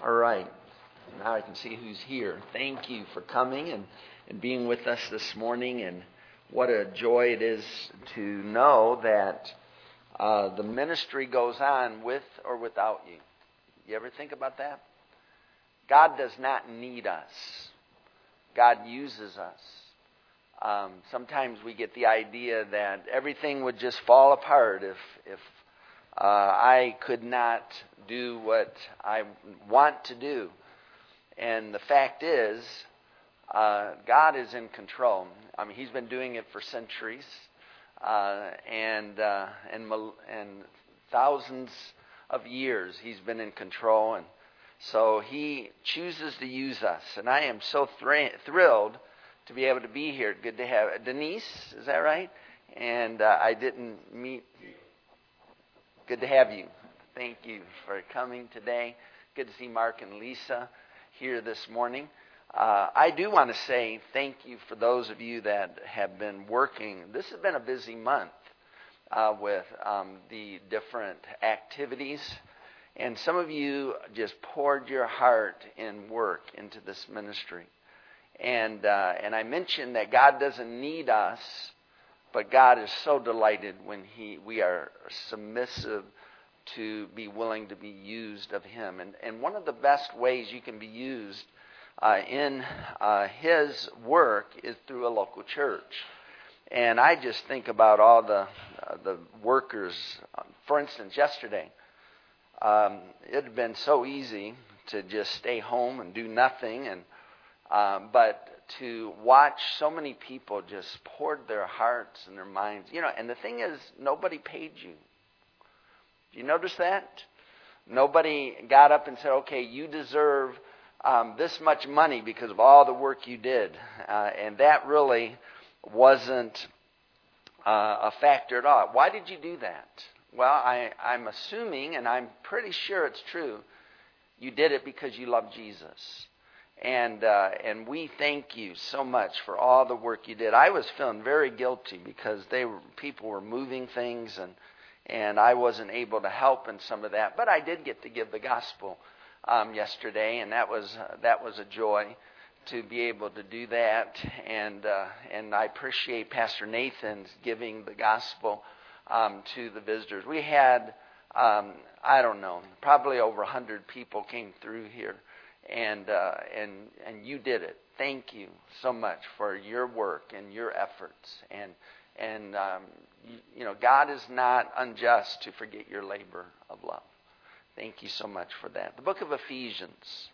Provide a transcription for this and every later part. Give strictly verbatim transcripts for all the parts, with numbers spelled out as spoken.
All right. Now I can see who's here. Thank you for coming and, and being with us this morning. And what a joy it is to know that uh, the ministry goes on with or without you. You ever think about that? God does not need us. God uses us. Um, sometimes we get the idea that everything would just fall apart if if uh, I could not do what I want to do. And the fact is, uh, God is in control. I mean, He's been doing it for centuries, uh, and uh, and and thousands of years. He's been in control, and so He chooses to use us. And I am so thr- thrilled to be able to be here. Good to have Denise. Is that right? And uh, I didn't meet. Good to have you. Thank you for coming today. Good to see Mark and Lisa here this morning. Uh, I do want to say thank you for those of you that have been working. This has been a busy month uh, with um, the different activities. And some of you just poured your heart and work into this ministry. And uh, and I mentioned that God doesn't need us, but God is so delighted when He we are submissive to be willing to be used of Him. And and one of the best ways you can be used uh, in uh, His work is through a local church. And I just think about all the uh, the workers. For instance, yesterday, um, it had been so easy to just stay home and do nothing, and um, but to watch so many people just poured their hearts and their minds. You know, and the thing is, nobody paid you. Do you notice that? Nobody got up and said, okay, you deserve um, this much money because of all the work you did. Uh, and that really wasn't uh, a factor at all. Why did you do that? Well, I, I'm assuming, and I'm pretty sure it's true, you did it because you love Jesus. And uh, and we thank you so much for all the work you did. I was feeling very guilty because they were, people were moving things, and and I wasn't able to help in some of that. But I did get to give the gospel um, yesterday, and that was uh, that was a joy to be able to do that. And uh, and I appreciate Pastor Nathan's giving the gospel um, to the visitors. We had um, I don't know, probably over a hundred people came through here. And uh, and and you did it. Thank you so much for your work and your efforts. And and um, you, you know, God is not unjust to forget your labor of love. Thank you so much for that. The book of Ephesians.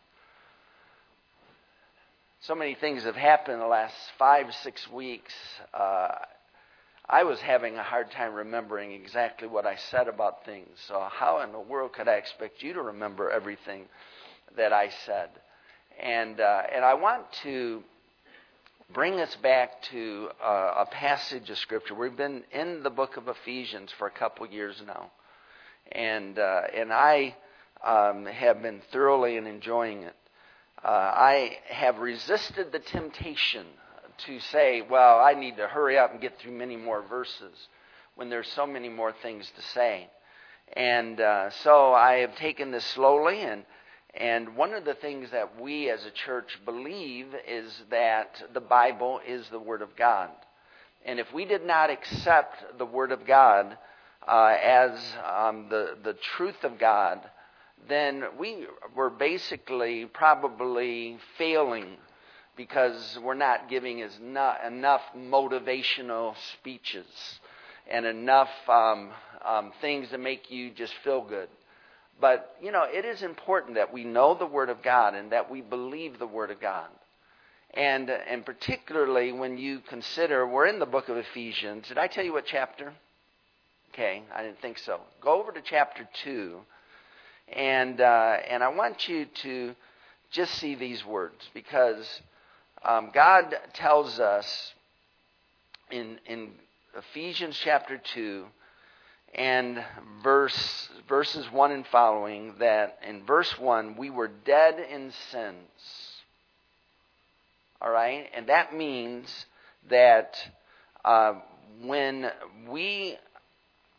So many things have happened in the last five, six weeks. Uh, I was having a hard time remembering exactly what I said about things. So how in the world could I expect you to remember everything that I said? And uh, and I want to bring us back to uh, a passage of Scripture. We've been in the book of Ephesians for a couple years now, and uh, and I um, have been thoroughly and enjoying it. Uh, I have resisted the temptation to say, well, I need to hurry up and get through many more verses when there's so many more things to say. And uh, so I have taken this slowly, and And one of the things that we as a church believe is that the Bible is the Word of God. And if we did not accept the Word of God uh, as um, the, the truth of God, then we were basically probably failing because we're not giving us not enough motivational speeches and enough um, um, things that make you just feel good. But, you know, it is important that we know the Word of God and that we believe the Word of God. And and particularly when you consider, we're in the book of Ephesians. Did I tell you what chapter? Okay, I didn't think so. Go over to chapter two. And uh, and I want you to just see these words, because um, God tells us in, in Ephesians chapter two, and verse verses one and following, that in verse one, we were dead in sins. All right? And that means that uh, when we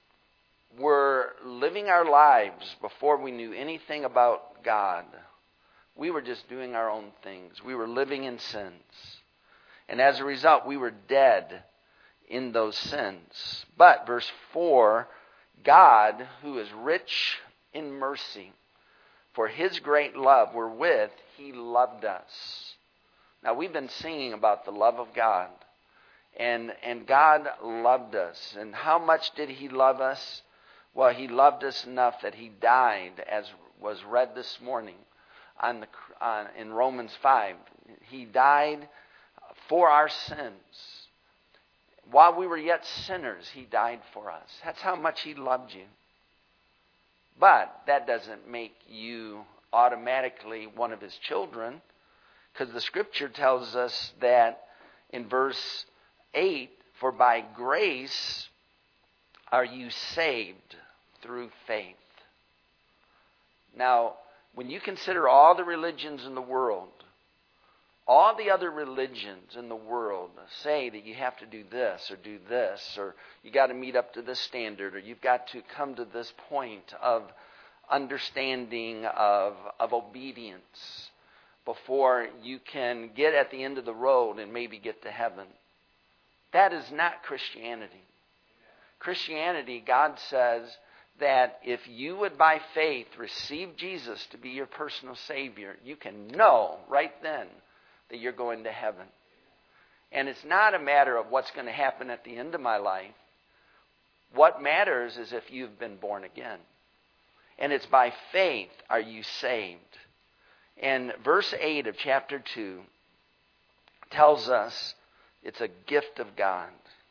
were living our lives before we knew anything about God, We were just doing our own things. We were living in sins. And as a result, we were dead in those sins. But, verse four, God, who is rich in mercy, for his great love wherewith he loved us. Now, we've been singing about the love of God. And, and God loved us. And how much did he love us? Well, he loved us enough that he died, as was read this morning on the, on, in Romans five. He died for our sins. While we were yet sinners, he died for us. That's how much he loved you. But that doesn't make you automatically one of his children, because the scripture tells us that in verse eight, for by grace are you saved through faith. Now, when you consider all the religions in the world, all the other religions in the world say that you have to do this or do this, or you got to meet up to this standard, or you've got to come to this point of understanding of, of obedience before you can get at the end of the road and maybe get to heaven. That is not Christianity. Christianity, God says that if you would by faith receive Jesus to be your personal Savior, you can know right then that you're going to heaven. And it's not a matter of what's going to happen at the end of my life. What matters is if you've been born again. And it's by faith are you saved. And verse eight of chapter two tells us it's a gift of God.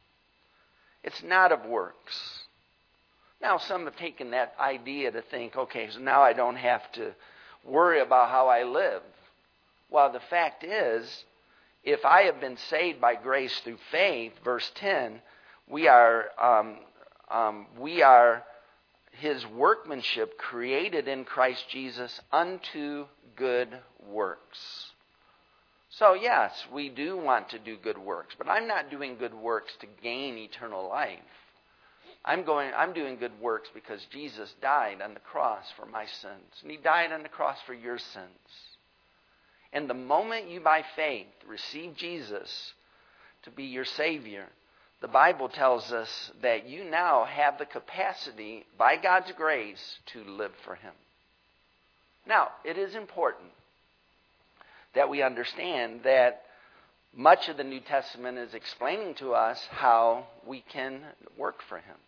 It's not of works. Now, some have taken that idea to think, okay, so now I don't have to worry about how I live. Well, the fact is, if I have been saved by grace through faith, verse ten, we are um, um, we are his workmanship created in Christ Jesus unto good works. So yes, we do want to do good works, but I'm not doing good works to gain eternal life. I'm going I'm doing good works because Jesus died on the cross for my sins, and he died on the cross for your sins. And the moment you by faith receive Jesus to be your Savior, the Bible tells us that you now have the capacity, by God's grace, to live for him. Now, it is important that we understand that much of the New Testament is explaining to us how we can work for him.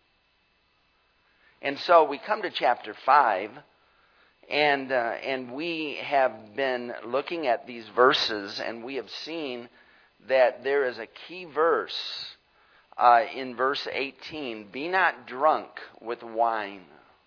And so we come to chapter five, and uh, and we have been looking at these verses, and we have seen that there is a key verse uh, in verse eighteen. Be not drunk with wine,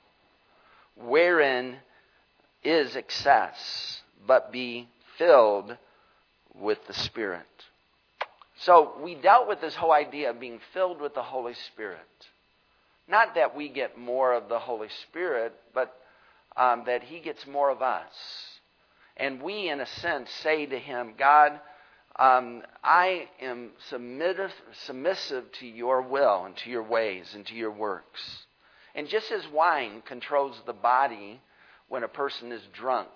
wherein is excess, but be filled with the Spirit. So we dealt with this whole idea of being filled with the Holy Spirit. Not that we get more of the Holy Spirit, but um, that he gets more of us. And we, in a sense, say to him, God, um, I am submissive, submissive to your will and to your ways and to your works. And just as wine controls the body when a person is drunk,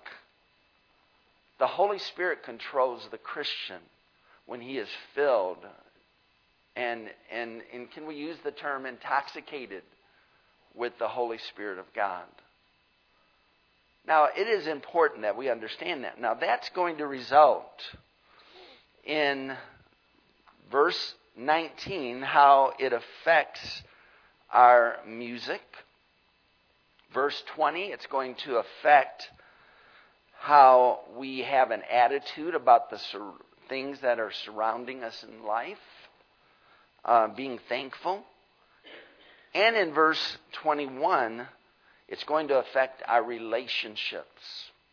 the Holy Spirit controls the Christian when he is filled and, and, and can we use the term intoxicated with the Holy Spirit of God. Now, it is important that we understand that. Now, that's going to result in verse nineteen, how it affects our music. Verse twenty, it's going to affect how we have an attitude about the sur- things that are surrounding us in life, uh, being thankful. And in verse twenty-one, it's going to affect our relationships.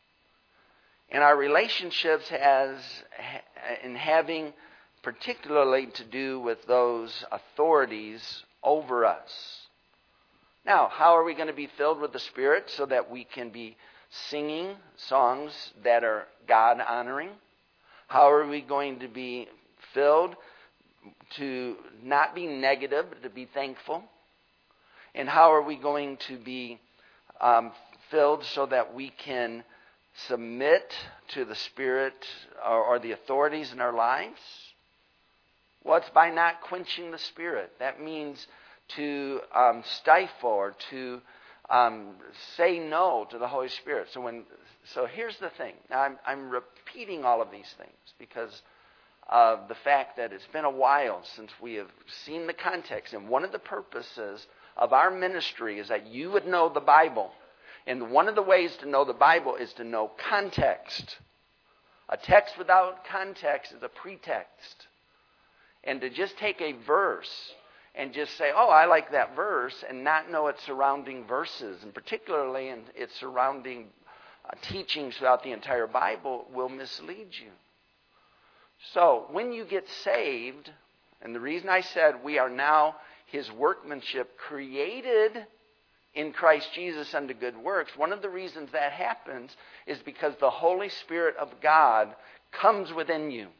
And our relationships has in having particularly to do with those authorities over us. Now, how are we going to be filled with the Spirit so that we can be singing songs that are God-honoring? How are we going to be filled to not be negative, but to be thankful? And how are we going to be um, filled so that we can submit to the Spirit or, or the authorities in our lives? Well, it's by not quenching the Spirit. That means to um, stifle or to um, say no to the Holy Spirit. So when, so here's the thing. Now I'm, I'm repeating all of these things because of the fact that it's been a while since we have seen the context. And one of the purposes of our ministry is that you would know the Bible. And one of the ways to know the Bible is to know context. A text without context is a pretext. And to just take a verse and just say, oh, I like that verse, and not know its surrounding verses, and particularly in its surrounding uh, teachings throughout the entire Bible, will mislead you. So, when you get saved, and the reason I said we are now His workmanship created in Christ Jesus unto good works, one of the reasons that happens is because the Holy Spirit of God comes within you.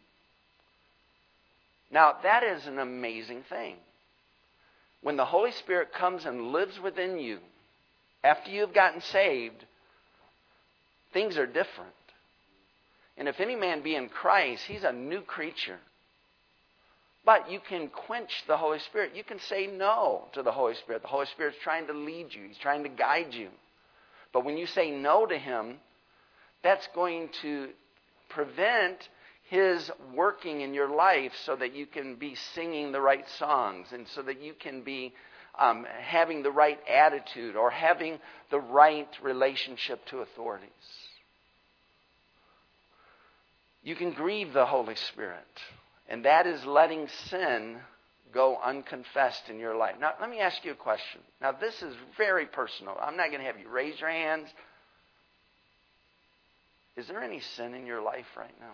Now, that is an amazing thing. When the Holy Spirit comes and lives within you, after you've gotten saved, things are different. And if any man be in Christ, he's a new creature. But you can quench the Holy Spirit. You can say no to the Holy Spirit. The Holy Spirit's trying to lead you. He's trying to guide you. But when you say no to Him, that's going to prevent His working in your life so that you can be singing the right songs and so that you can be um, having the right attitude or having the right relationship to authorities. You can grieve the Holy Spirit, and that is letting sin go unconfessed in your life. Now, let me ask you a question. Now, this is very personal. I'm not going to have you raise your hands. Is there any sin in your life right now?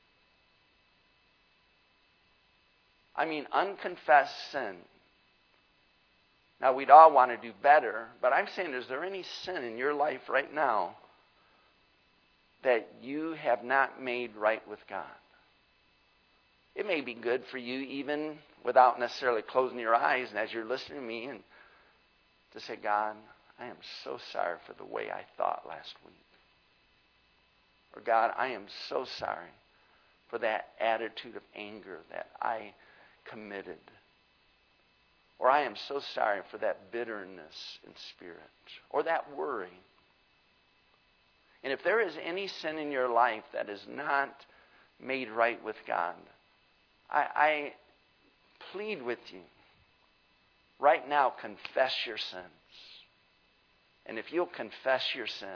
I mean, unconfessed sin. Now, we'd all want to do better, but I'm saying, is there any sin in your life right now that you have not made right with God? It may be good for you even without necessarily closing your eyes and as you're listening to me and to say, God, I am so sorry for the way I thought last week. Or God, I am so sorry for that attitude of anger that I committed. Or I am so sorry for that bitterness in spirit. Or that worry. And if there is any sin in your life that is not made right with God, I, I plead with you, right now, confess your sins. And if you'll confess your sins,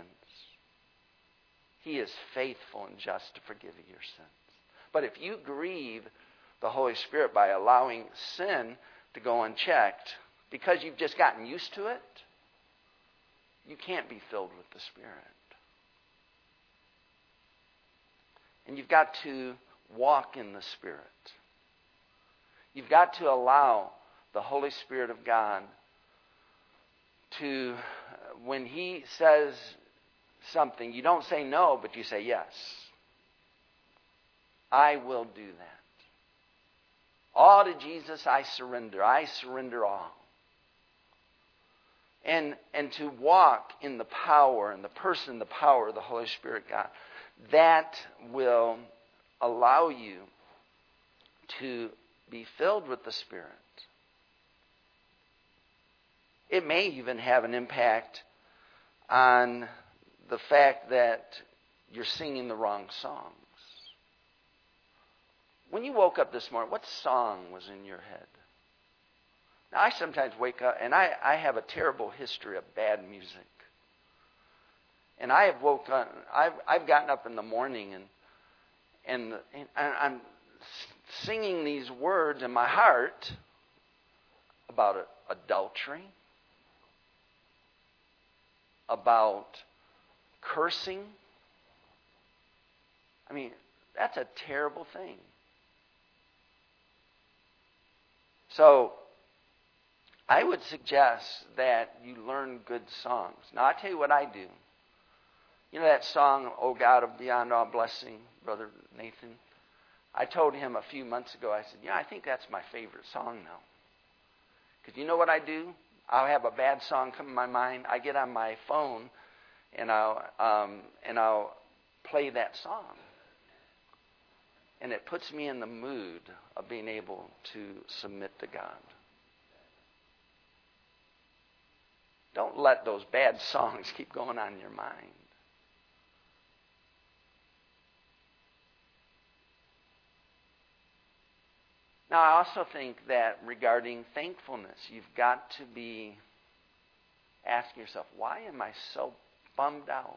He is faithful and just to forgive you your sins. But if you grieve the Holy Spirit by allowing sin to go unchecked, because you've just gotten used to it, you can't be filled with the Spirit. And you've got to walk in the Spirit. You've got to allow the Holy Spirit of God to, when He says something, you don't say no, but you say yes. I will do that. All to Jesus I surrender. I surrender all. And, and to walk in the power and the person, the power of the Holy Spirit God. That will allow you to be filled with the Spirit. It may even have an impact on the fact that you're singing the wrong songs. When you woke up this morning, what song was in your head? Now, I sometimes wake up, and I, I have a terrible history of bad music. And I have woke up, I've, I've gotten up in the morning, and, and, and I'm singing these words in my heart about adultery, about cursing. I mean, that's a terrible thing. So, I would suggest that you learn good songs. Now, I'll tell you what I do. You know that song, O God of Beyond All Blessing, Brother Nathan? I told him a few months ago, I said, yeah, I think that's my favorite song now. Because you know what I do? I'll have a bad song come in my mind. I get on my phone, and I'll, um, and I'll play that song. And it puts me in the mood of being able to submit to God. Don't let those bad songs keep going on in your mind. Now, I also think that regarding thankfulness, you've got to be asking yourself, why am I so bummed out?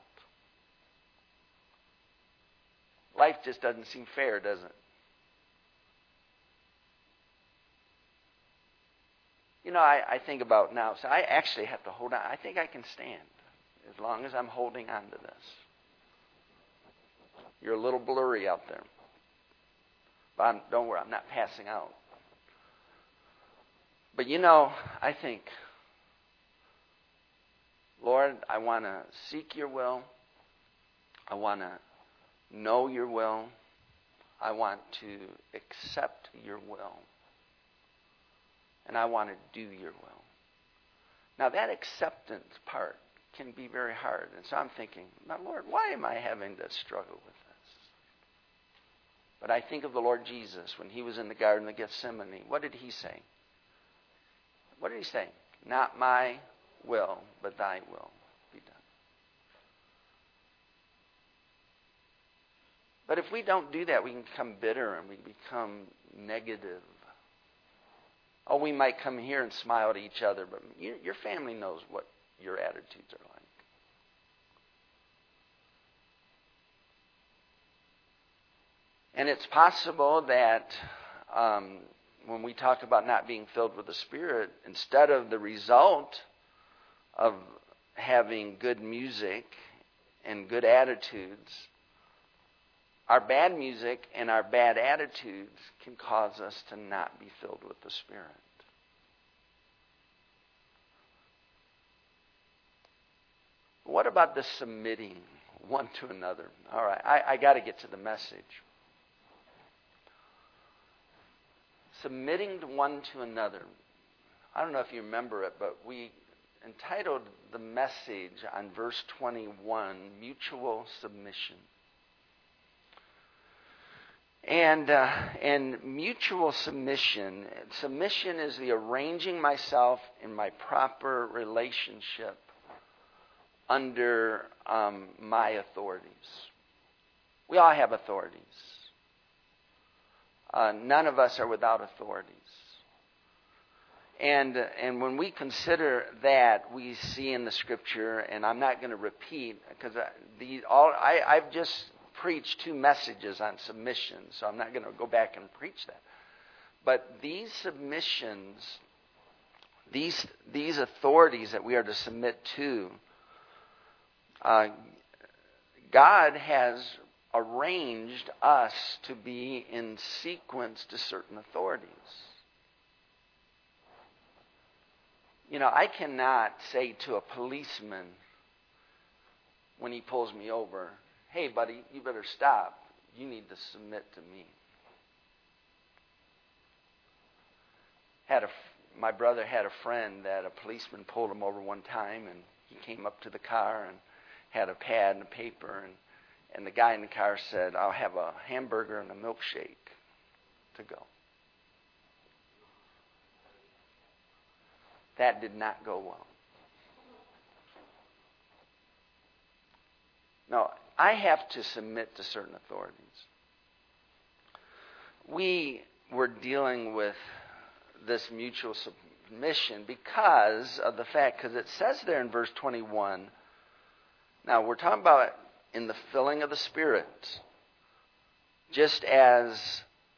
Life just doesn't seem fair, does it? You know, I, I think about now, so I actually have to hold on. I think I can stand as long as I'm holding on to this. You're a little blurry out there. But I'm, don't worry, I'm not passing out. But you know, I think, Lord, I want to seek your will. I want to know your will. I want to accept your will. And I want to do your will. Now that acceptance part can be very hard. And so I'm thinking, now Lord, why am I having to struggle with this? But I think of the Lord Jesus when he was in the Garden of Gethsemane. What did he say? What did he say? Not my will, but thy will be done. But if we don't do that, we can become bitter and we become negative. Oh, we might come here and smile at each other, but you, your family knows what your attitudes are like. And it's possible that um, when we talk about not being filled with the Spirit, instead of the result of having good music and good attitudes, our bad music and our bad attitudes can cause us to not be filled with the Spirit. What about the submitting one to another? All right, I, I got to get to the message. Submitting to one to another. I don't know if you remember it, but we entitled the message on verse twenty-one, Mutual Submission. And uh, and mutual submission. Submission is the arranging myself in my proper relationship under um, my authorities. We all have authorities. Uh, none of us are without authorities. And and when we consider that, we see in the Scripture, and I'm not going to repeat because the all I, I've just preached two messages on submission, so I'm not going to go back and preach that. But these submissions, these these authorities that we are to submit to, uh, God has arranged us to be in sequence to certain authorities. You know, I cannot say to a policeman when he pulls me over, hey, buddy, you better stop. You need to submit to me. Had a, my brother had a friend that a policeman pulled him over one time, and he came up to the car and had a pad and a paper, and, and the guy in the car said, I'll have a hamburger and a milkshake to go. That did not go well. No, I have to submit to certain authorities. We were dealing with this mutual submission because of the fact, because it says there in verse twenty-one, now we're talking about in the filling of the Spirit, just as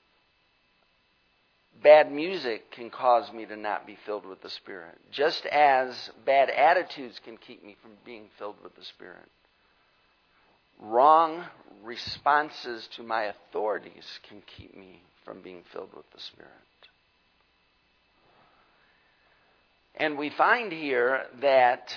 bad music can cause me to not be filled with the Spirit, just as bad attitudes can keep me from being filled with the Spirit. Wrong responses to my authorities can keep me from being filled with the Spirit. And we find here that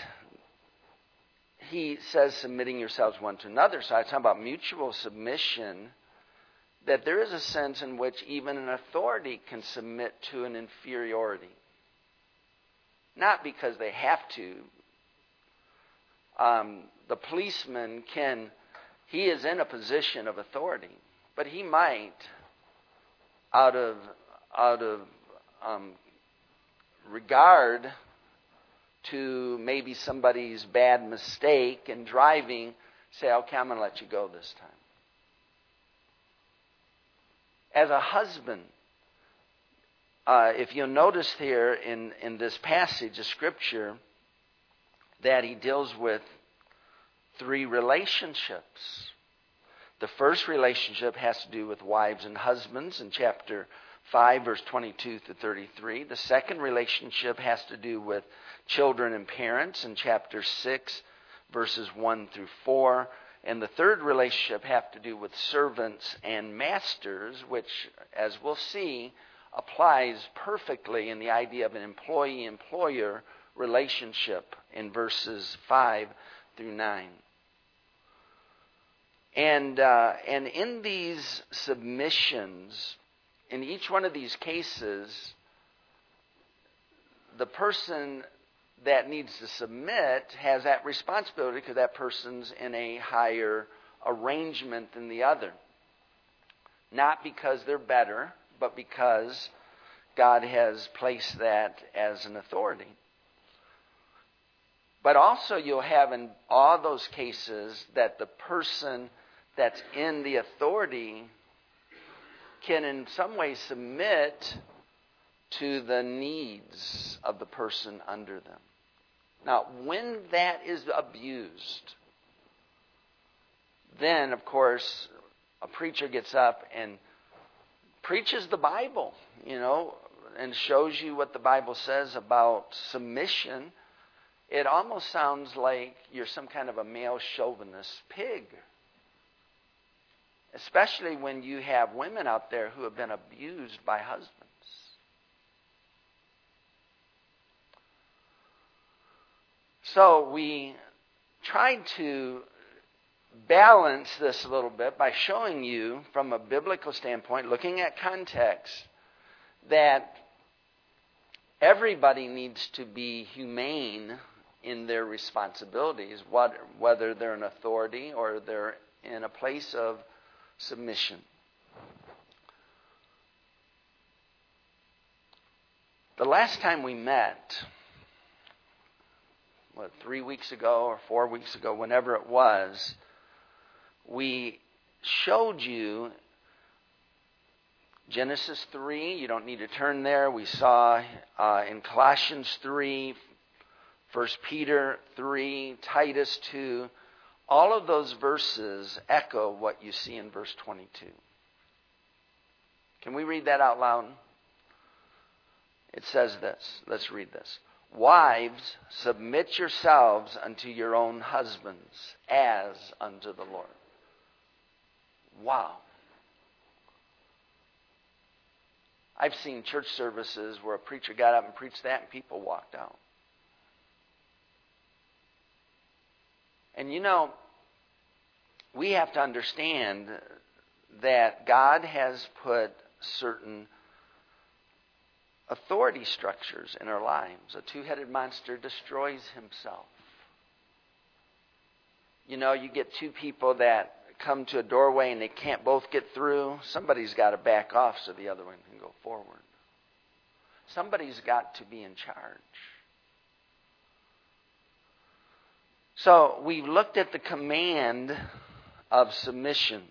he says submitting yourselves one to another. So I talk about mutual submission, that there is a sense in which even an authority can submit to an inferiority. Not because they have to. Um, the policeman can he is in a position of authority, but he might, out of out of um, regard to maybe somebody's bad mistake in driving, say, okay, I'm going to let you go this time. As a husband, uh, if you'll notice here in, in this passage of Scripture that he deals with three relationships. The first relationship has to do with wives and husbands in chapter five, verse twenty-two through thirty-three. The second relationship has to do with children and parents in chapter six, verses one through four. And the third relationship has to do with servants and masters, which, as we'll see, applies perfectly in the idea of an employee-employer relationship in verses five through nine. And uh, and in these submissions, in each one of these cases, the person that needs to submit has that responsibility because that person's in a higher arrangement than the other. Not because they're better, but because God has placed that as an authority. But also you'll have in all those cases that the person that's in the authority can in some way submit to the needs of the person under them. Now, when that is abused, then, of course, a preacher gets up and preaches the Bible, you know, and shows you what the Bible says about submission. It almost sounds like you're some kind of a male chauvinist pig. Especially when you have women out there who have been abused by husbands. So we tried to balance this a little bit by showing you from a biblical standpoint, looking at context, that everybody needs to be humane in their responsibilities, whether they're an authority or they're in a place of submission. The last time we met, what, three weeks ago or four weeks ago, whenever it was, we showed you Genesis three. You don't need to turn there. We saw uh, in Colossians three, First Peter three, Titus two. All of those verses echo what you see in verse twenty-two. Can we read that out loud? It says this. Let's read this. Wives, submit yourselves unto your own husbands as unto the Lord. Wow. I've seen church services where a preacher got up and preached that and people walked out. And you know, we have to understand that God has put certain authority structures in our lives. A two-headed monster destroys himself. You know, you get two people that come to a doorway and they can't both get through. Somebody's got to back off so the other one can go forward. Somebody's got to be in charge. So we've looked at the command of submission.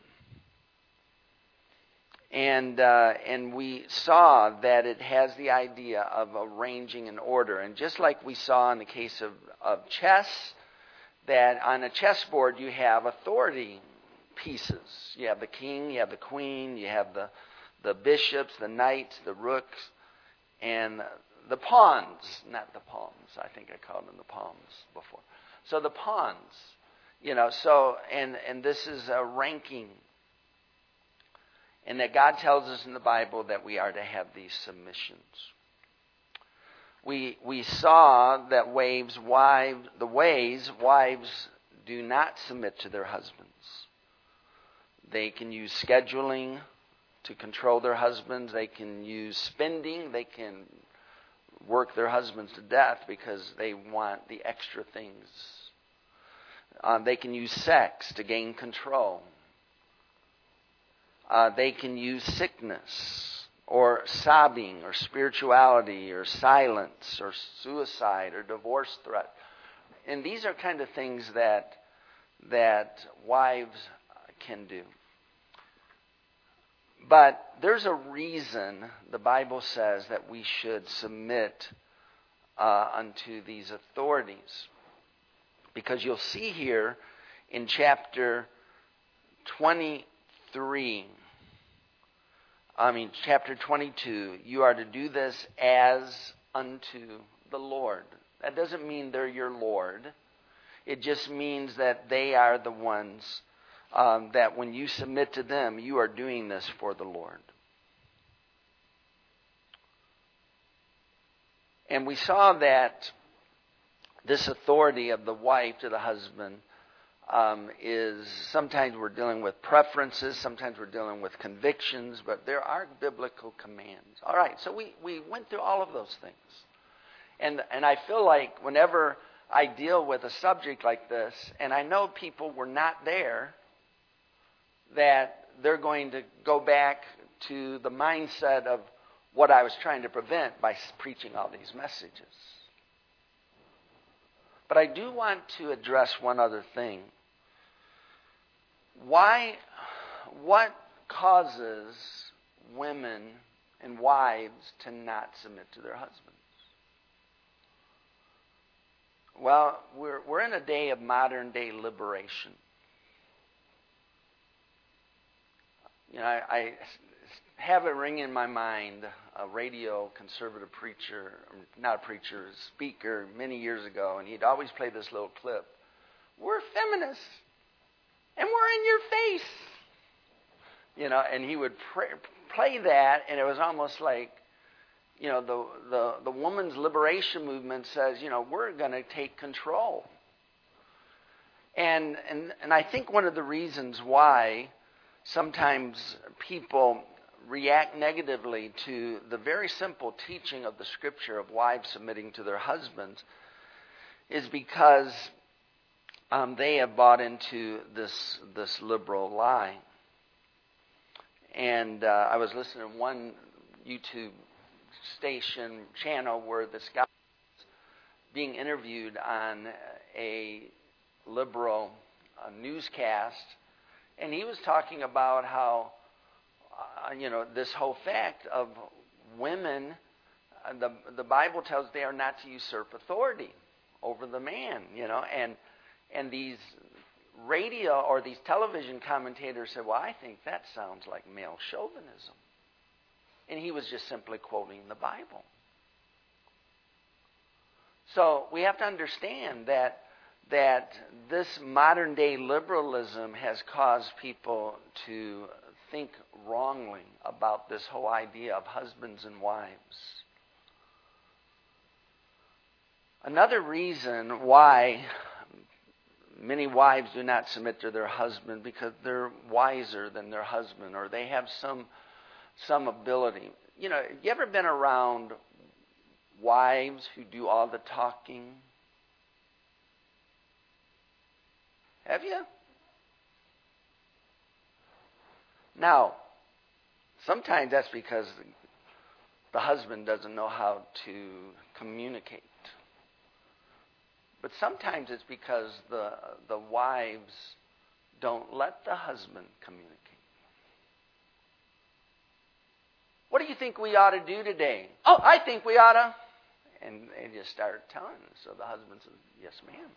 And uh, and we saw that it has the idea of arranging an order. And just like we saw in the case of, of chess, that on a chessboard you have authority pieces. You have the king, you have the queen, you have the, the bishops, the knights, the rooks, and the pawns. Not the palms. I think I called them the palms before. So the pawns, you know, so, and, and this is a ranking. And that God tells us in the Bible that we are to have these submissions. We we saw that wives, wives, the ways wives do not submit to their husbands. They can use scheduling to control their husbands. They can use spending. They can work their husbands to death because they want the extra things. Uh, they can use sex to gain control. Uh, they can use sickness or sobbing or spirituality or silence or suicide or divorce threat. And these are kind of things that that wives can do. But there's a reason the Bible says that we should submit uh, unto these authorities. Because you'll see here in chapter twenty-three, I mean chapter twenty-two, you are to do this as unto the Lord. That doesn't mean they're your Lord. It just means that they are the ones um, that when you submit to them, you are doing this for the Lord. And we saw that this authority of the wife to the husband um, is, sometimes we're dealing with preferences, sometimes we're dealing with convictions, but there are biblical commands. All right, so we, we went through all of those things. And and I feel like whenever I deal with a subject like this, and I know people were not there, that they're going to go back to the mindset of what I was trying to prevent by preaching all these messages. But I do want to address one other thing. Why, what causes women and wives to not submit to their husbands? Well, we're we're in a day of modern day liberation. You know, I, I have it ring in my mind a radio conservative preacher, not a preacher, a speaker many years ago, and he'd always play this little clip. We're feminists, and we're in your face. You know, and he would pray, play that, and it was almost like, you know, the, the, the woman's liberation movement says, you know, we're going to take control. And, and and I think one of the reasons why sometimes people react negatively to the very simple teaching of the Scripture of wives submitting to their husbands is because um, they have bought into this this liberal lie. And uh, I was listening to one YouTube station channel where this guy was being interviewed on a liberal uh, newscast, and he was talking about how uh, you know this whole fact of women. Uh, the the Bible tells they are not to usurp authority over the man. You know, and and these radio or these television commentators said, "Well, I think that sounds like male chauvinism." And he was just simply quoting the Bible. So we have to understand that that this modern day liberalism has caused people to think wrongly about this whole idea of husbands and wives. Another reason why many wives do not submit to their husband because they're wiser than their husband, or they have some some ability. You know, you ever been around wives who do all the talking? Have you? Now, sometimes that's because the husband doesn't know how to communicate. But sometimes it's because the the wives don't let the husband communicate. What do you think we ought to do today? Oh, I think we ought to. And they just start telling them. So the husband says, yes, ma'am.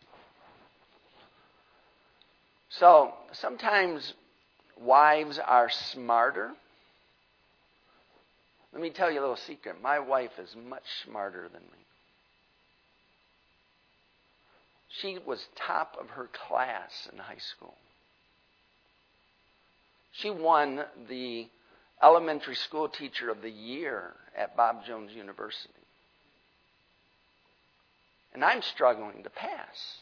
So sometimes wives are smarter. Let me tell you a little secret. My wife is much smarter than me. She was top of her class in high school. She won the Elementary School Teacher of the Year at Bob Jones University. And I'm struggling to pass.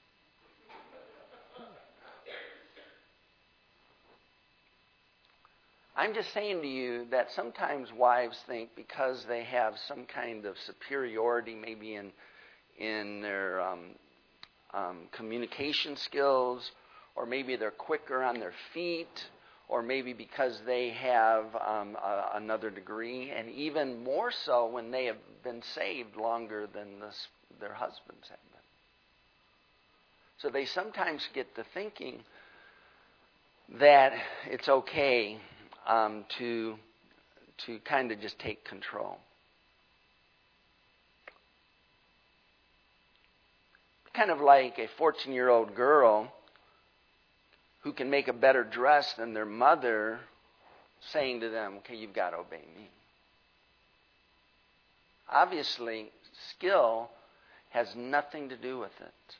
I'm just saying to you that sometimes wives think because they have some kind of superiority, maybe in in their um, um, communication skills, or maybe they're quicker on their feet, or maybe because they have um, a, another degree, and even more so when they have been saved longer than this, their husbands have been. So they sometimes get to thinking that it's okay um, to to kind of just take control. Kind of like a fourteen-year-old girl who can make a better dress than their mother, saying to them, okay, you've got to obey me. Obviously, skill has nothing to do with it.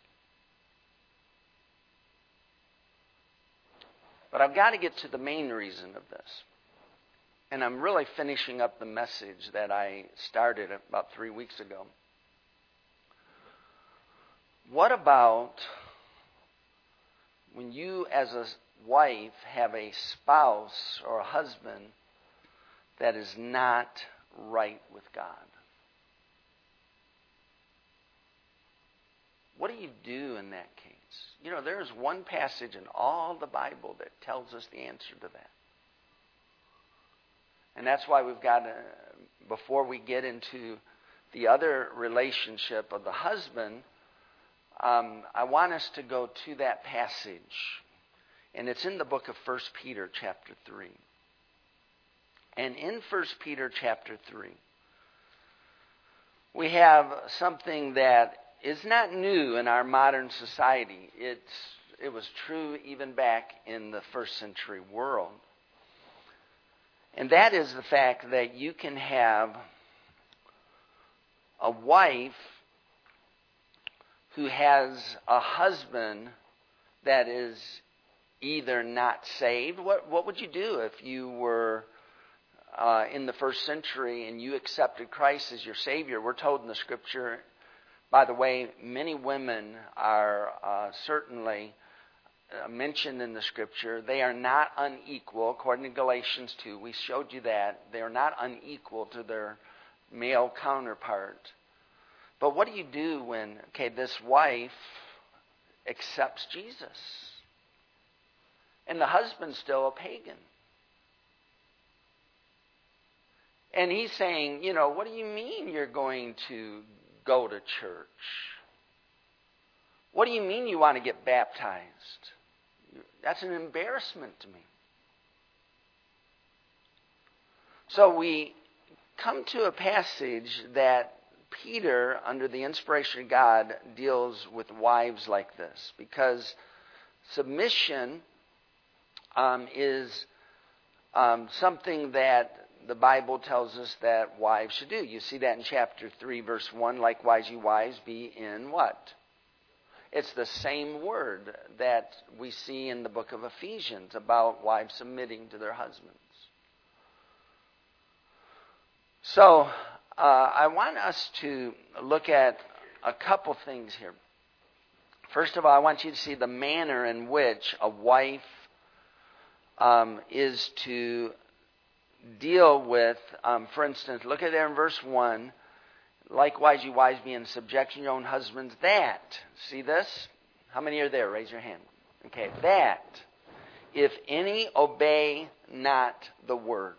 But I've got to get to the main reason of this. And I'm really finishing up the message that I started about three weeks ago. What about when you as a wife have a spouse or a husband that is not right with God? What do you do in that case? You know, there's one passage in all the Bible that tells us the answer to that. And that's why we've got to, before we get into the other relationship of the husband, um, I want us to go to that passage. And it's in the book of First Peter chapter three. And in First Peter chapter three, we have something that is not new in our modern society. It's, it was true even back in the first century world. And that is the fact that you can have a wife who has a husband that is either not saved. What, what would you do if you were uh, in the first century and you accepted Christ as your Savior? We're told in the Scripture, by the way, many women are uh, certainly uh, mentioned in the Scripture. They are not unequal, according to Galatians two. We showed you that. They are not unequal to their male counterpart. But what do you do when, okay, this wife accepts Jesus and the husband's still a pagan? And he's saying, you know, what do you mean you're going to go to church? What do you mean you want to get baptized? That's an embarrassment to me. So we come to a passage that Peter, under the inspiration of God, deals with wives like this, because submission um, is um, something that the Bible tells us that wives should do. You see that in chapter three, verse one. Likewise, you wives, be in what? It's the same word that we see in the book of Ephesians about wives submitting to their husbands. So, uh, I want us to look at a couple things here. First of all, I want you to see the manner in which a wife um, is to deal with, um, for instance, look at there in verse one. Likewise, you wives, be in subjection to your own husbands. That, see this? How many are there? Raise your hand. Okay, that, if any obey not the word.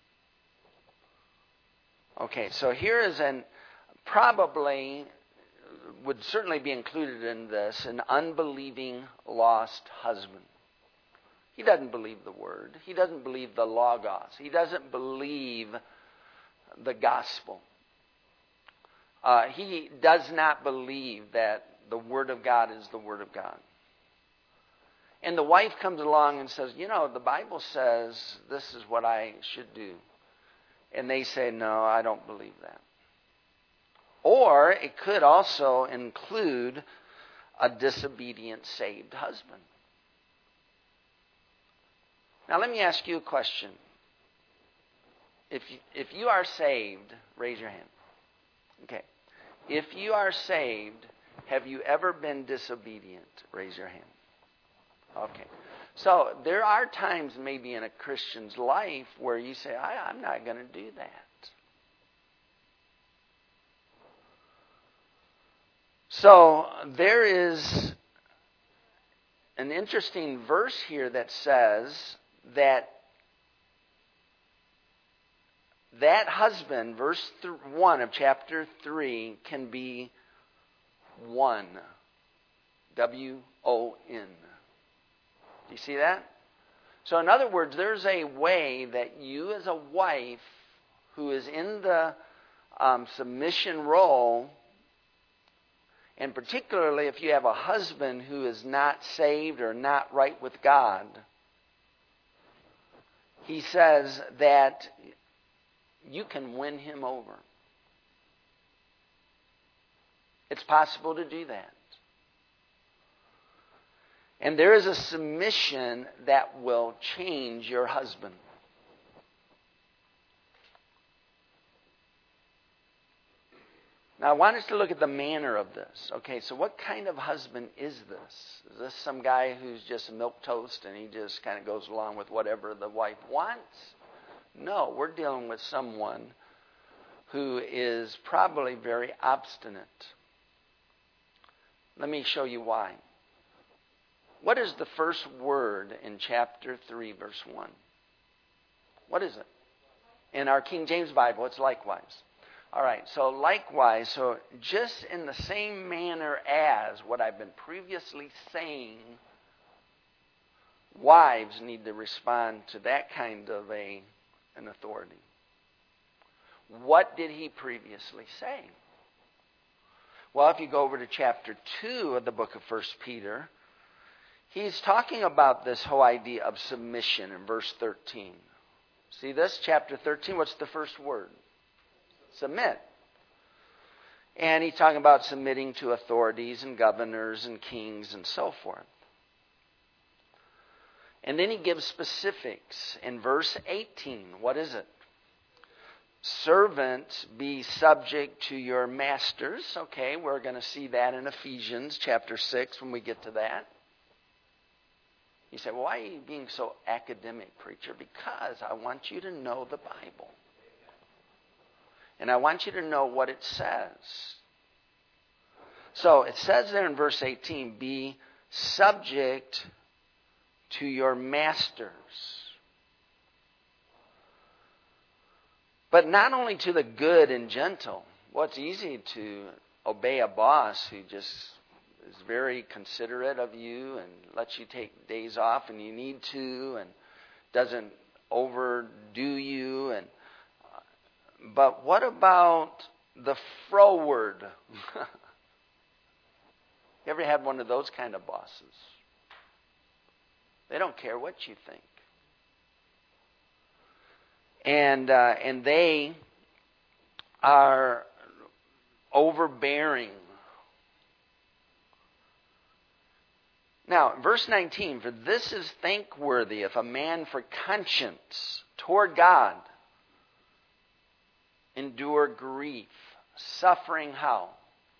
Okay, so here is an, probably, would certainly be included in this, an unbelieving lost husband. He doesn't believe the word. He doesn't believe the Logos. He doesn't believe the gospel. Uh, he does not believe that the word of God is the word of God. And the wife comes along and says, you know, the Bible says this is what I should do. And they say, no, I don't believe that. Or it could also include a disobedient saved husband. Now let me ask you a question. If you, if you are saved, raise your hand. Okay. If you are saved, have you ever been disobedient? Raise your hand. Okay. So there are times maybe in a Christian's life where you say, I, I'm not going to do that. So there is an interesting verse here that says that that husband, verse th- one of chapter three, can be won. W O N. Do you see that? So in other words, there's a way that you as a wife who is in the um, submission role, and particularly if you have a husband who is not saved or not right with God, he says that you can win him over. It's possible to do that. And there is a submission that will change your husband. Now, I want us to look at the manner of this. Okay, so what kind of husband is this? Is this some guy who's just milquetoast and he just kind of goes along with whatever the wife wants? No, we're dealing with someone who is probably very obstinate. Let me show you why. What is the first word in chapter three, verse one? What is it? In our King James Bible, it's likewise. All right, so likewise, so just in the same manner as what I've been previously saying, wives need to respond to that kind of a an authority. What did he previously say? Well, if you go over to chapter two of the book of First Peter, he's talking about this whole idea of submission in verse thirteen. See this? Chapter thirteen, what's the first word? Submit. And he's talking about submitting to authorities and governors and kings and so forth. And then he gives specifics in verse eighteen. What is it? Servants, be subject to your masters. Okay, we're going to see that in Ephesians chapter six when we get to that. You say, well, why are you being so academic, preacher? Because I want you to know the Bible. And I want you to know what it says. So it says there in verse eighteen, be subject to your masters. But not only to the good and gentle. Well, it's easy to obey a boss who just is very considerate of you and lets you take days off and you need to and doesn't overdo you. And but what about the froward? You ever had one of those kind of bosses? They don't care what you think. And uh, and they are overbearing. Now, verse nineteen, for this is thankworthy if a man for conscience toward God endure grief, suffering how?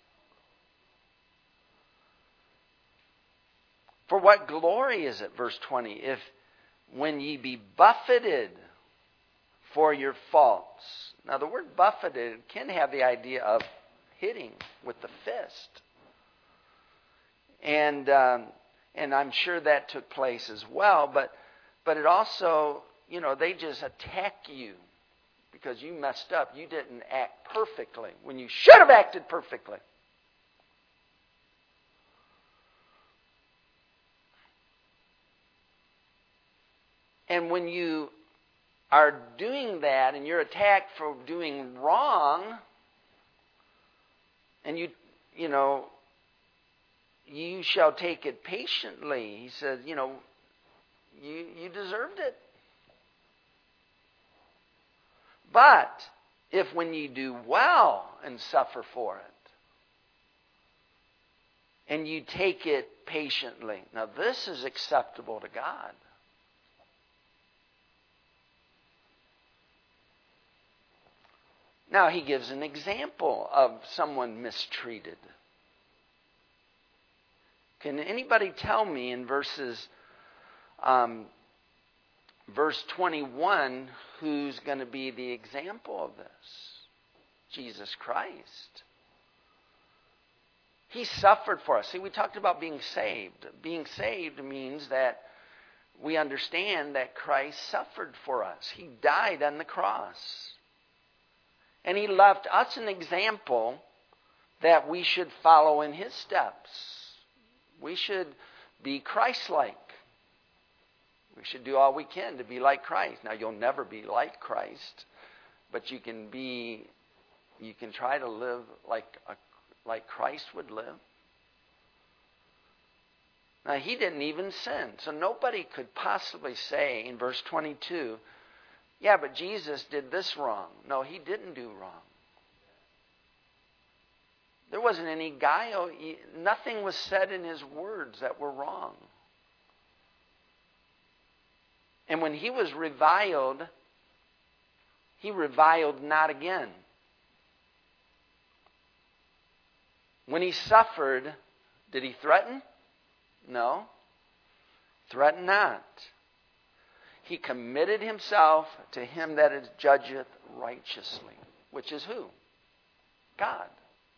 For what glory is it, verse twenty, if when ye be buffeted for your faults. Now the word buffeted can have the idea of hitting with the fist. And um, and I'm sure that took place as well, but but it also, you know, they just attack you because you messed up. You didn't act perfectly when you should have acted perfectly. And when you are doing that and you're attacked for doing wrong, and you, you know, you shall take it patiently. He says, you know, you, you deserved it. But if when you do well and suffer for it, and you take it patiently, now this is acceptable to God. Now he gives an example of someone mistreated. Can anybody tell me in verses, um, verse twenty-one, who's going to be the example of this? Jesus Christ. He suffered for us. See, we talked about being saved. Being saved means that we understand that Christ suffered for us. He died on the cross. And He left us an example that we should follow in His steps. We should be Christ-like. We should do all we can to be like Christ. Now, you'll never be like Christ, but you can be, you can try to live like a, like Christ would live. Now, He didn't even sin, so nobody could possibly say in verse twenty-two, yeah, but Jesus did this wrong. No, He didn't do wrong. There wasn't any guile. Nothing was said in His words that were wrong. And when He was reviled, He reviled not again. When He suffered, did He threaten? No. Threaten not. He committed Himself to Him that is judgeth righteously. Which is who? God.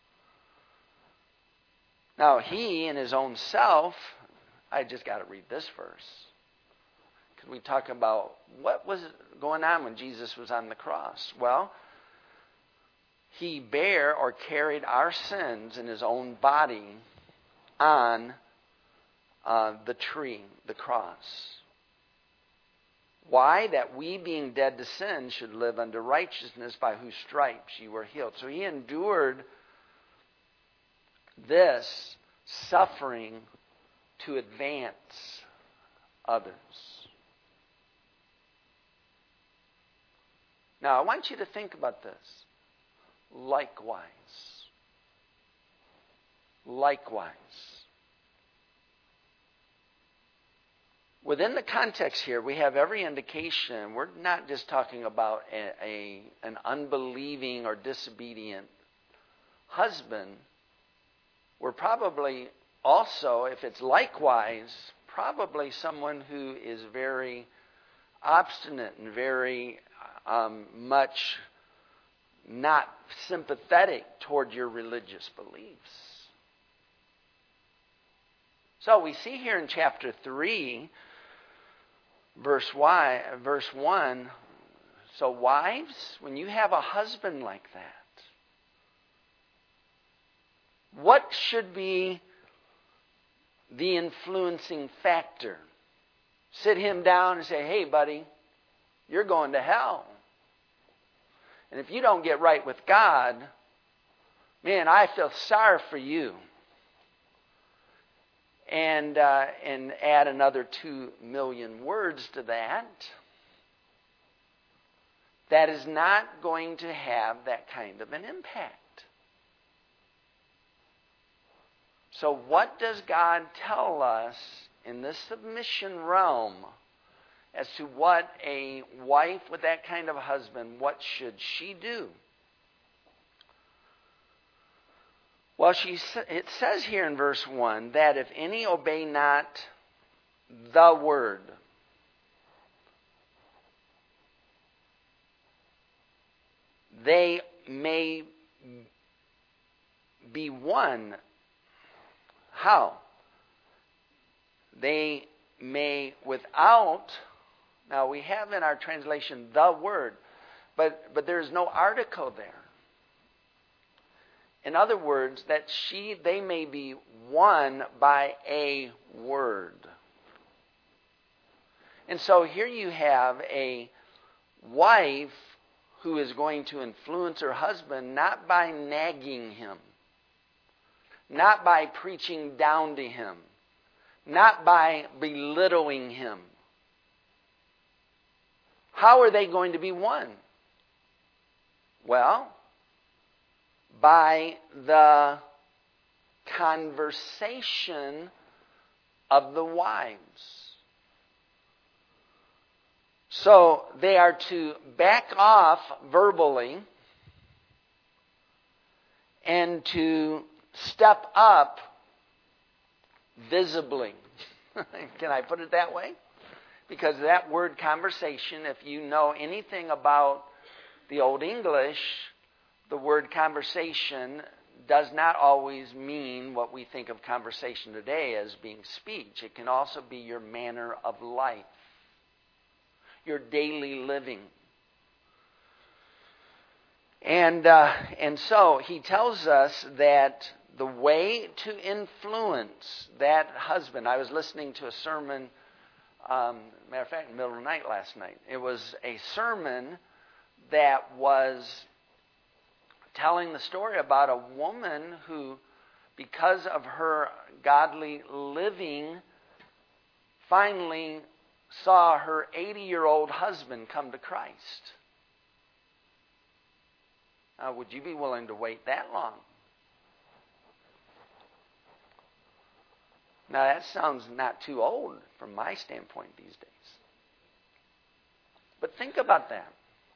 Now, He in His own self, I just got to read this verse. Because we talk about what was going on when Jesus was on the cross. Well, He bare or carried our sins in His own body on uh, the tree, the cross. Why? That we, being dead to sin, should live unto righteousness, by whose stripes you were healed. So He endured this suffering to advance others. Now, I want you to think about this. Likewise. Likewise. Within the context here, we have every indication. We're not just talking about a, a, an unbelieving or disobedient husband. We're probably also, if it's likewise, probably someone who is very obstinate and very um, much not sympathetic toward your religious beliefs. So we see here in chapter three, verse y, verse one, so wives, when you have a husband like that, what should be the influencing factor? Sit him down and say, hey, buddy, you're going to hell. And if you don't get right with God, man, I feel sorry for you. And, uh, and add another two million words to that. That is not going to have that kind of an impact. So what does God tell us in this submission realm as to what a wife with that kind of a husband, what should she do? Well, she, it says here in verse one that if any obey not the word, they may be won. How? They may without, now we have in our translation the word, but, but there's no article there. In other words, that she, they may be won by a word. And so here you have a wife who is going to influence her husband not by nagging him, not by preaching down to him, not by belittling him. How are they going to be won? Well, by the conversation of the wives. So they are to back off verbally and to step up visibly. Can I put it that way? Because that word conversation, if you know anything about the Old English, the word conversation does not always mean what we think of conversation today as being speech. It can also be your manner of life, your daily living. And uh, and so he tells us that the way to influence that husband. I was listening to a sermon, um, matter of fact, in the middle of the night last night. It was a sermon that was telling the story about a woman who, because of her godly living, finally saw her eighty-year-old husband come to Christ. Now, would you be willing to wait that long? Now, that sounds not too old from my standpoint these days. But think about that.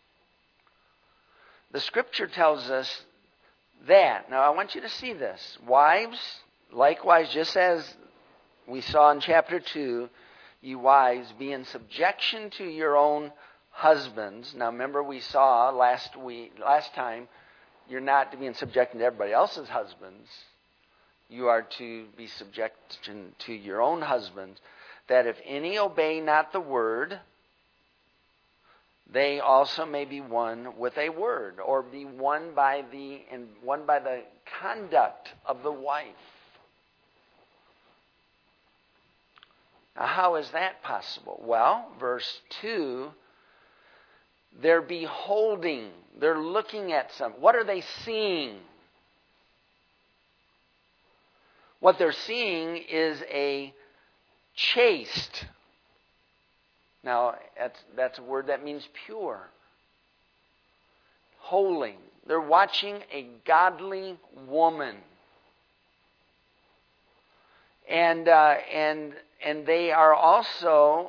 The Scripture tells us that. Now, I want you to see this. Wives, likewise, just as we saw in chapter two, you wives, be in subjection to your own husbands. Now, remember we saw last week, last time, you're not to be in subjection to everybody else's husbands. You are to be subjection to your own husbands, that if any obey not the word, they also may be won with a word, or be won by the and won by the conduct of the wife. Now, how is that possible? Well, verse two, they're beholding, they're looking at something. What are they seeing? What they're seeing is a chaste. Now, that's, that's a word that means pure, holy. They're watching a godly woman. And uh, and and they are also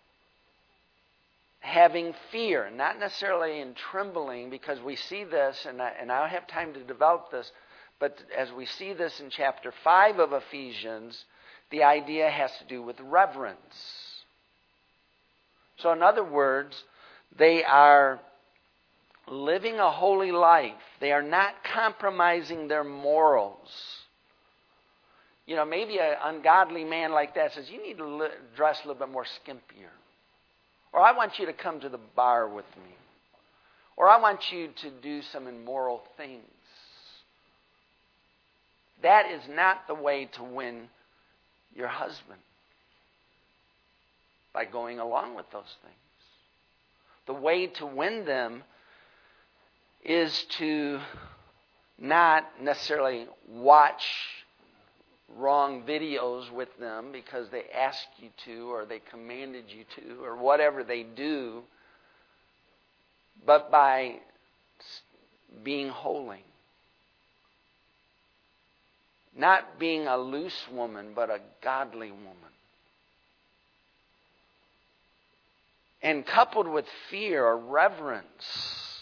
having fear, not necessarily in trembling, because we see this, and I, and I don't have time to develop this, but as we see this in chapter five of Ephesians, the idea has to do with reverence. So in other words, they are living a holy life. They are not compromising their morals. You know, maybe an ungodly man like that says, you need to li- dress a little bit more skimpier. Or I want you to come to the bar with me. Or I want you to do some immoral things. That is not the way to win your husband, by going along with those things. The way to win them is to not necessarily watch wrong videos with them because they asked you to, or they commanded you to, or whatever they do, but by being holy. Not being a loose woman, but a godly woman. And coupled with fear or reverence.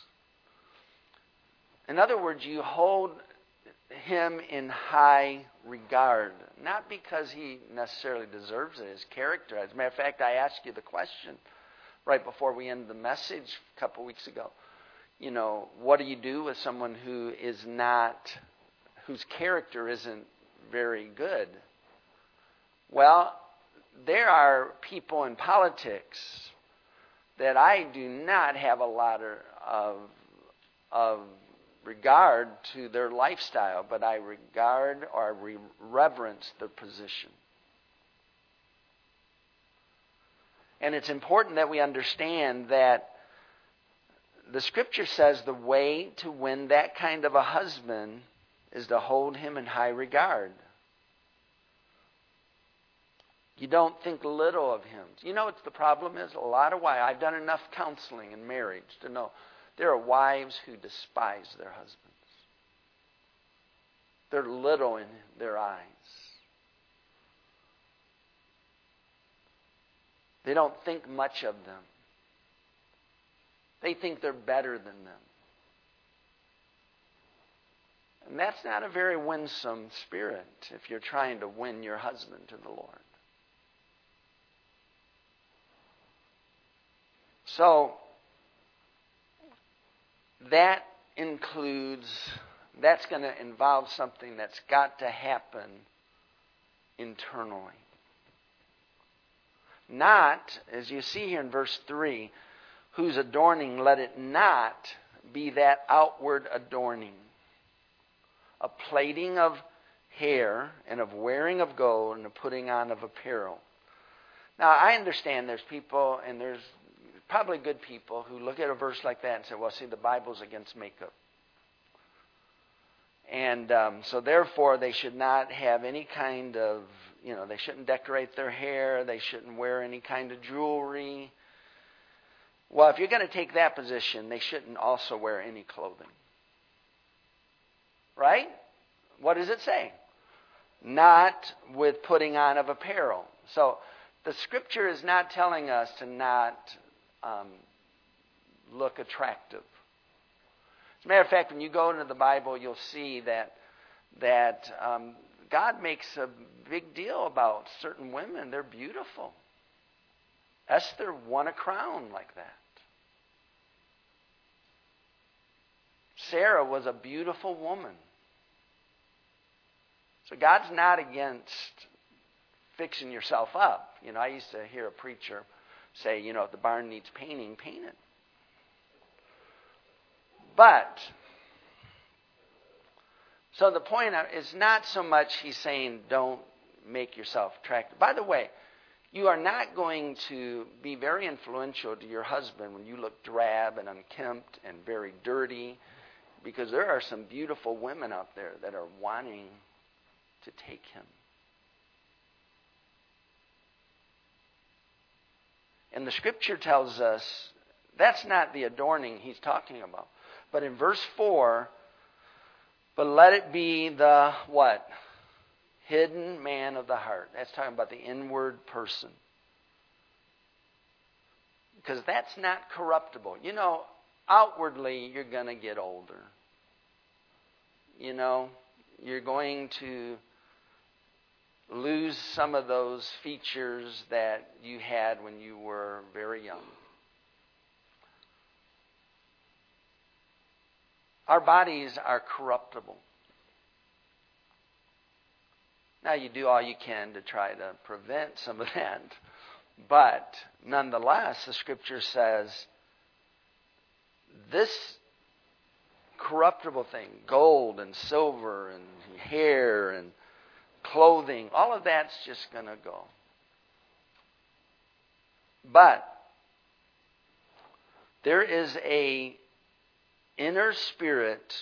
In other words, you hold him in high regard. Not because he necessarily deserves it, his character. As a matter of fact, I asked you the question right before we ended the message a couple weeks ago. You know, what do you do with someone who is not, whose character isn't very good? Well, there are people in politics that I do not have a lot of, of regard to their lifestyle, but I regard or re- reverence their position. And it's important that we understand that the Scripture says the way to win that kind of a husband is to hold him in high regard. You don't think little of him. You know what the problem is? A lot of wives. I've done enough counseling in marriage to know there are wives who despise their husbands. They're little in their eyes. They don't think much of them. They think they're better than them. And that's not a very winsome spirit if you're trying to win your husband to the Lord. So, that includes that's going to involve something that's got to happen internally. Not, as you see here in verse three, whose adorning, let it not be that outward adorning, a plaiting of hair and of wearing of gold and a putting on of apparel. Now, I understand there's people, and there's probably good people, who look at a verse like that and say, well, see, the Bible's against makeup. And um, so therefore, they should not have any kind of, you know, they shouldn't decorate their hair. They shouldn't wear any kind of jewelry. Well, if you're going to take that position, they shouldn't also wear any clothing. Right? What does it say? Not with putting on of apparel. So the Scripture is not telling us to not um, look attractive. As a matter of fact, when you go into the Bible, you'll see that that um, God makes a big deal about certain women. They're beautiful. Esther won a crown like that. Sarah was a beautiful woman. So God's not against fixing yourself up. You know, I used to hear a preacher say, you know, if the barn needs painting, paint it. But, so the point is not so much he's saying don't make yourself attractive. By the way, you are not going to be very influential to your husband when you look drab and unkempt and very dirty, because there are some beautiful women out there that are wanting to take him. And the Scripture tells us that's not the adorning he's talking about. But in verse four, but let it be the what? Hidden man of the heart. That's talking about the inward person. Because that's not corruptible. You know, outwardly you're going to get older. You know, you're going to lose some of those features that you had when you were very young. Our bodies are corruptible. Now, you do all you can to try to prevent some of that. But nonetheless, the Scripture says this corruptible thing, gold and silver and hair and clothing, all of that's just going to go. But there is a inner spirit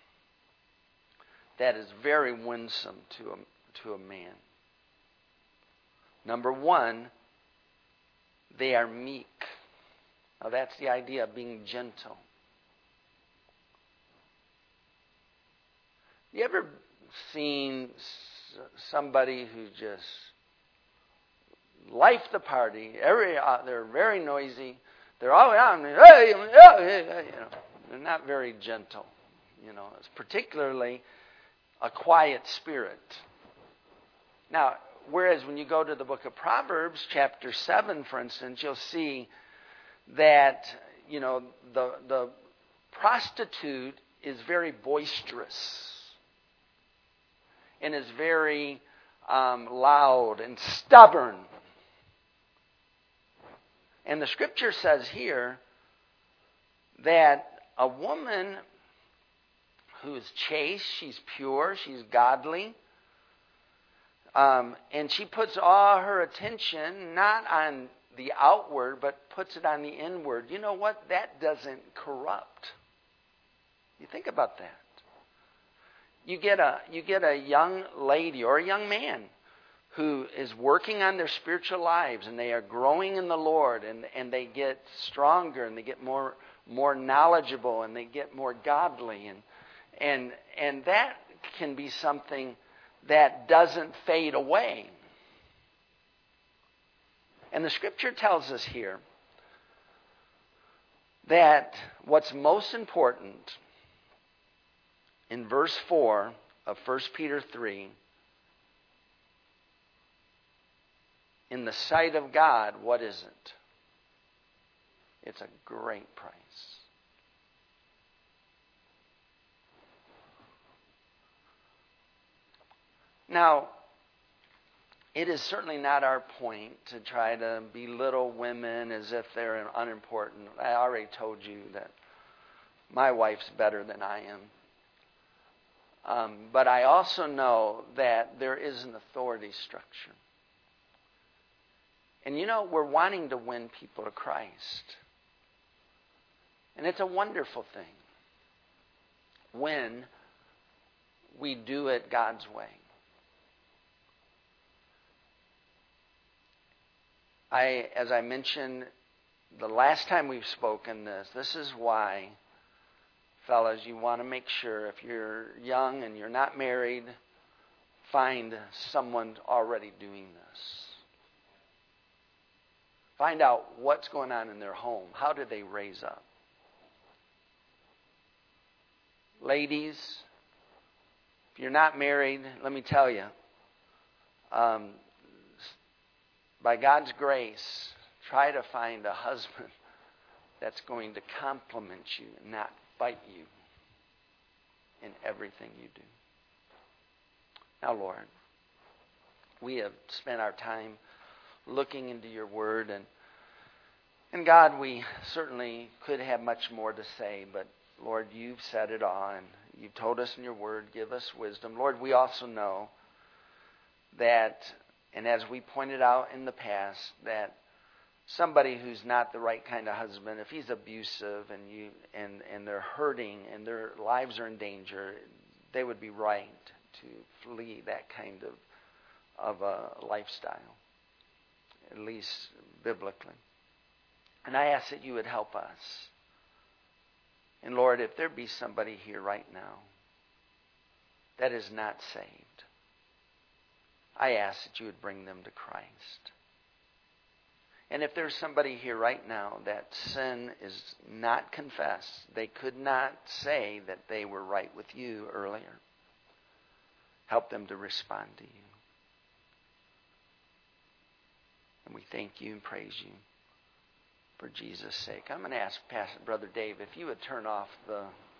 that is very winsome to a, to a man. Number one, they are meek. Now that's the idea of being gentle. You ever seen somebody who just life the party? Every uh, they're very noisy. They're always on. Hey, hey, hey, you know, they're not very gentle. You know, it's particularly a quiet spirit. Now, whereas when you go to the book of Proverbs, chapter seven, for instance, you'll see that you know the the prostitute is very boisterous and is very um, loud and stubborn. And the Scripture says here that a woman who is chaste, she's pure, she's godly, um, and she puts all her attention not on the outward, but puts it on the inward. You know what? That doesn't corrupt. You think about that. You get a you get a young lady or a young man who is working on their spiritual lives, and they are growing in the Lord, and, and they get stronger, and they get more more knowledgeable, and they get more godly, and and and that can be something that doesn't fade away. And the Scripture tells us here that what's most important in verse four of First Peter three, in the sight of God, what is it? It's a great price. Now, it is certainly not our point to try to belittle women as if they're unimportant. I already told you that my wife's better than I am. Um, but I also know that there is an authority structure. And you know, we're wanting to win people to Christ. And it's a wonderful thing when we do it God's way. I, as I mentioned the last time we've spoken this, this is why, fellas, you want to make sure if you're young and you're not married, find someone already doing this. Find out what's going on in their home. How do they raise up? Ladies, if you're not married, let me tell you, um, by God's grace, try to find a husband that's going to compliment you and not fight you in everything you do. Now, Lord, we have spent our time looking into your word, and and God, we certainly could have much more to say, but Lord, you've said it all, and you've told us in your word, give us wisdom. Lord, we also know that, and as we pointed out in the past, that somebody who's not the right kind of husband, if he's abusive and you and, and they're hurting and their lives are in danger, they would be right to flee that kind of, of a lifestyle, at least biblically. And I ask that you would help us. And Lord, if there be somebody here right now that is not saved, I ask that you would bring them to Christ. And if there's somebody here right now that sin is not confessed, they could not say that they were right with you earlier, help them to respond to you. And we thank you and praise you for Jesus' sake. I'm going to ask Pastor Brother Dave if you would turn off the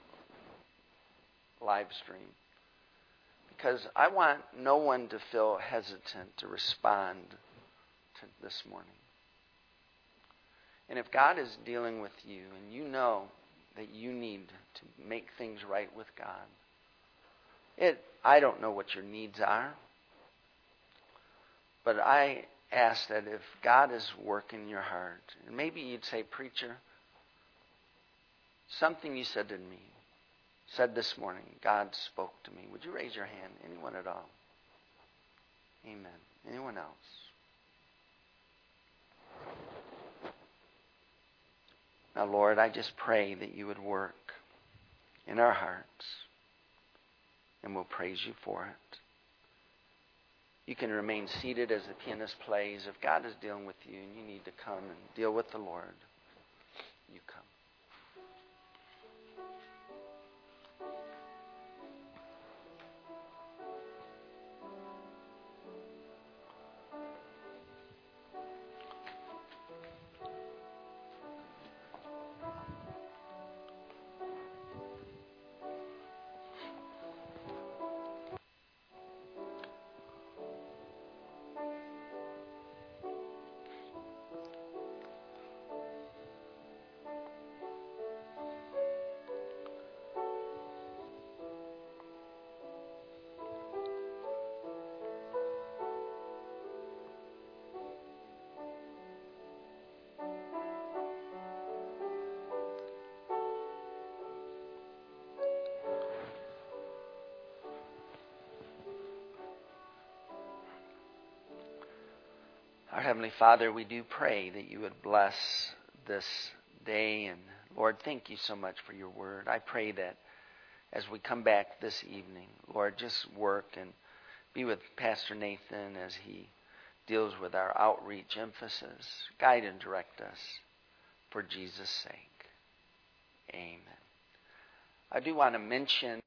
live stream, because I want no one to feel hesitant to respond to this morning. And if God is dealing with you and you know that you need to make things right with God, it I don't know what your needs are, but I ask that if God is working your heart, and maybe you'd say, preacher, something you said to me, said this morning, God spoke to me. Would you raise your hand? Anyone at all? Amen. Anyone else? Now, Lord, I just pray that you would work in our hearts, and we'll praise you for it. You can remain seated as the pianist plays. If God is dealing with you and you need to come and deal with the Lord, you come. Our Heavenly Father, we do pray that you would bless this day. And Lord, thank you so much for your word. I pray that as we come back this evening, Lord, just work and be with Pastor Nathan as he deals with our outreach emphasis. Guide and direct us for Jesus' sake. Amen. I do want to mention